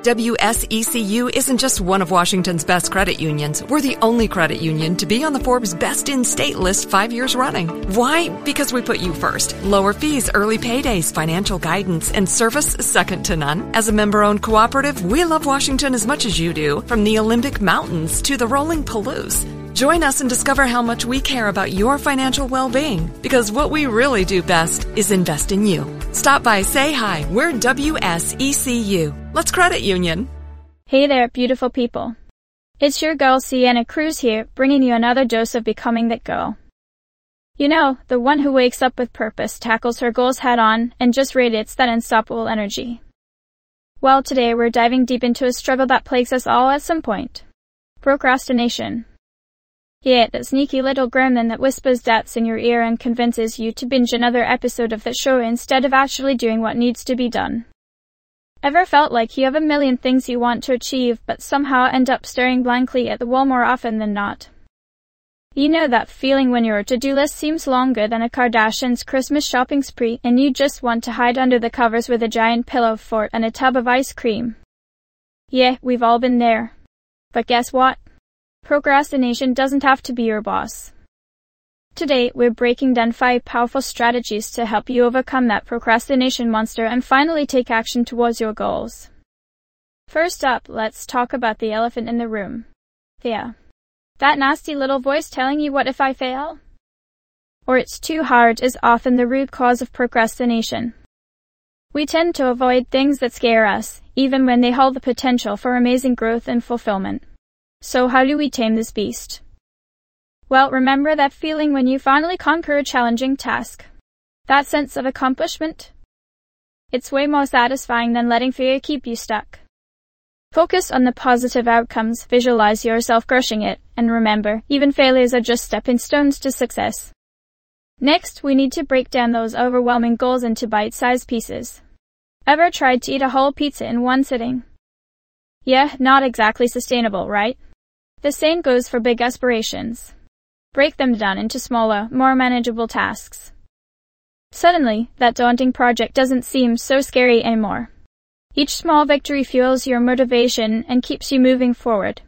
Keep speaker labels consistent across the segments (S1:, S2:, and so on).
S1: WSECU isn't just one of Washington's best credit unions. We're the only credit union to be on the Forbes Best in State list 5 years running. Why? Because we put you first. Lower fees, early paydays, financial guidance, and service second to none. As a member-owned cooperative, we love Washington as much as you do, from the Olympic Mountains to the rolling Palouse. Join us and discover how much we care about your financial well-being, because what we really do best is invest in you. Stop by, say hi. We're WSECU. Let's credit union.
S2: Hey there, beautiful people. It's your girl Sienna Cruz here, bringing you another dose of becoming that girl. You know, the one who wakes up with purpose, tackles her goals head on, and just radiates that unstoppable energy. Well, today we're diving deep into a struggle that plagues us all at some point. Procrastination. Yeah, that sneaky little gremlin that whispers depths in your ear and convinces you to binge another episode of that show instead of actually doing what needs to be done. Ever felt like you have a million things you want to achieve but somehow end up staring blankly at the wall more often than not? You know that feeling when your to-do list seems longer than a Kardashian's Christmas shopping spree and you just want to hide under the covers with a giant pillow fort and a tub of ice cream? Yeah, we've all been there. But guess what? Procrastination doesn't have to be your boss. Today, we're breaking down 5 powerful strategies to help you overcome that procrastination monster and finally take action towards your goals. First up, let's talk about the elephant in the room. Yeah. That nasty little voice telling you what if I fail? Or it's too hard is often the root cause of procrastination. We tend to avoid things that scare us, even when they hold the potential for amazing growth and fulfillment. So how do we tame this beast? Well, remember that feeling when you finally conquer a challenging task. That sense of accomplishment? It's way more satisfying than letting fear keep you stuck. Focus on the positive outcomes, visualize yourself crushing it, and remember, even failures are just stepping stones to success. Next, we need to break down those overwhelming goals into bite-sized pieces. Ever tried to eat a whole pizza in one sitting? Yeah, not exactly sustainable, right? The same goes for big aspirations. Break them down into smaller, more manageable tasks. Suddenly, that daunting project doesn't seem so scary anymore. Each small victory fuels your motivation and keeps you moving forward.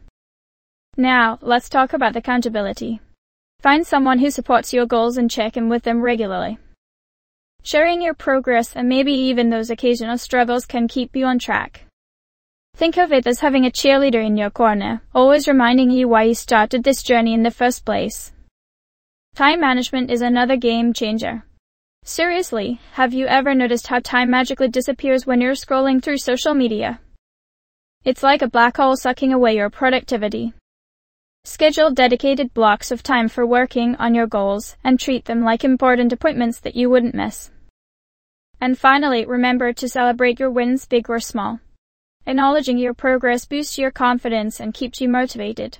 S2: Now, let's talk about accountability. Find someone who supports your goals and check in with them regularly. Sharing your progress and maybe even those occasional struggles can keep you on track. Think of it as having a cheerleader in your corner, always reminding you why you started this journey in the first place. Time management is another game changer. Seriously, have you ever noticed how time magically disappears when you're scrolling through social media? It's like a black hole sucking away your productivity. Schedule dedicated blocks of time for working on your goals and treat them like important appointments that you wouldn't miss. And finally, remember to celebrate your wins, big or small. Acknowledging your progress boosts your confidence and keeps you motivated.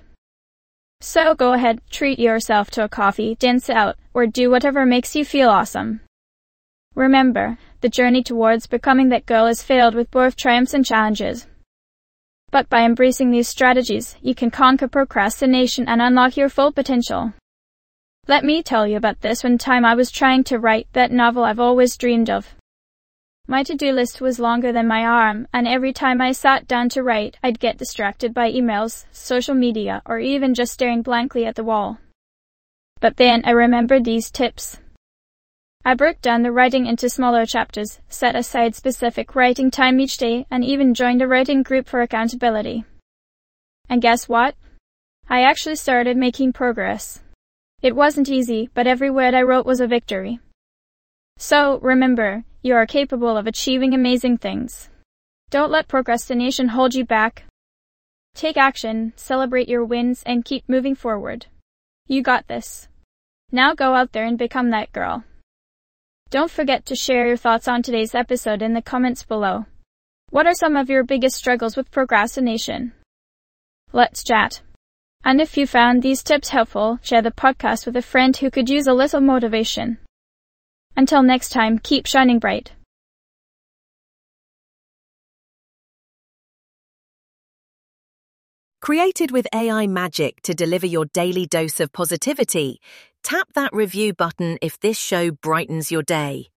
S2: So go ahead, treat yourself to a coffee, dance out, or do whatever makes you feel awesome. Remember, the journey towards becoming that girl is filled with both triumphs and challenges. But by embracing these strategies, you can conquer procrastination and unlock your full potential. Let me tell you about this one time I was trying to write that novel I've always dreamed of. My to-do list was longer than my arm, and every time I sat down to write, I'd get distracted by emails, social media, or even just staring blankly at the wall. But then I remembered these tips. I broke down the writing into smaller chapters, set aside specific writing time each day, and even joined a writing group for accountability. And guess what? I actually started making progress. It wasn't easy, but every word I wrote was a victory. So, remember, you are capable of achieving amazing things. Don't let procrastination hold you back. Take action, celebrate your wins, and keep moving forward. You got this. Now go out there and become that girl. Don't forget to share your thoughts on today's episode in the comments below. What are some of your biggest struggles with procrastination? Let's chat. And if you found these tips helpful, share the podcast with a friend who could use a little motivation. Until next time, keep shining bright.
S3: Created with AI magic to deliver your daily dose of positivity, tap that review button if this show brightens your day.